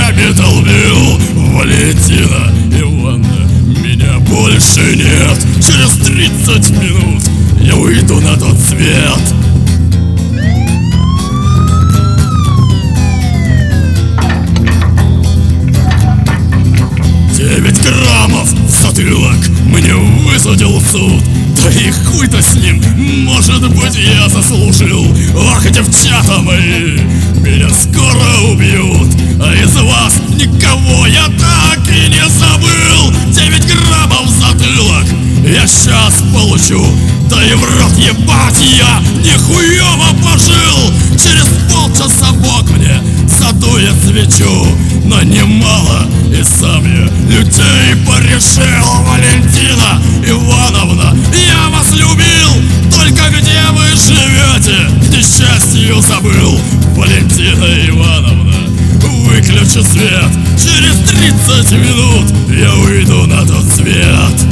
ногами долбил. Валентина Ивановна, меня больше нет. Через 30 минут я уйду на тот свет. Граммов в затылок мне высадил суд. Да и хуй-то с ним, может быть, я заслужил. Ах, девчата мои, меня скоро убьют, а из вас никого я так и не забыл. 9 граммов в затылок я сейчас получу. Да и в рот ебать, я нихуёво пожил. Через полчаса Бог мне задует свечу. Но немало и сам я людей порешил. Валентина Ивановна, я вас любил, только где вы живете, к несчастью забыл. Валентина Ивановна, выключи свет. Через 30 минут я уйду на тот свет.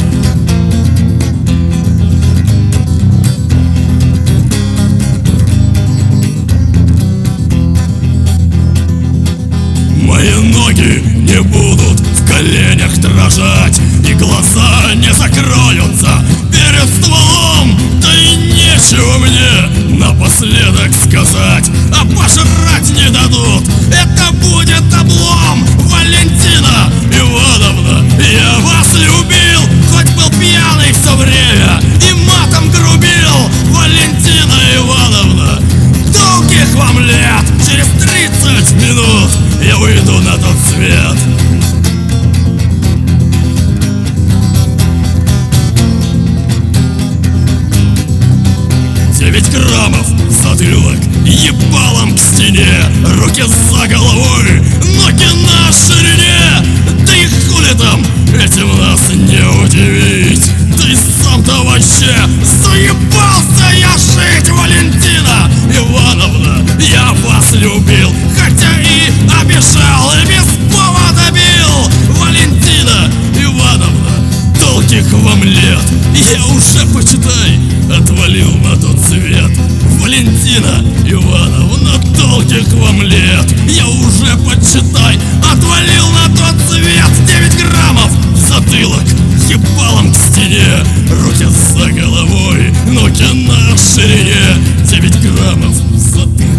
Мои ноги не будут в коленях дрожать, и глаза не закроются перед стволом. Да и нечего мне напоследок сказать, а пожрать не дадут, это будет облом. Валентина Ивановна, я вас любил, хоть был пьяный все время и матом грубил. Валентина Ивановна, долгих вам лет. Через 30 минут я уйду на тот свет. Девять граммов затылок, ебалом к стене, руки за головой, ноги на ширине. Да и хули там, этим нас не удивить. Да и сам-то вообще заебался я жить. Валентина Ивановна, я вас любил, хотя и обижал, и без повода бил. Валентина Ивановна, долгих вам лет, я уже, почитай, отвалил на тот свет. Валентина Ивановна, долгих вам лет, я уже, почитай, отвалил на тот свет. 9 граммов в затылок, ебалом к стене, руки за головой, ноги на ширине. 9 граммов в затылок.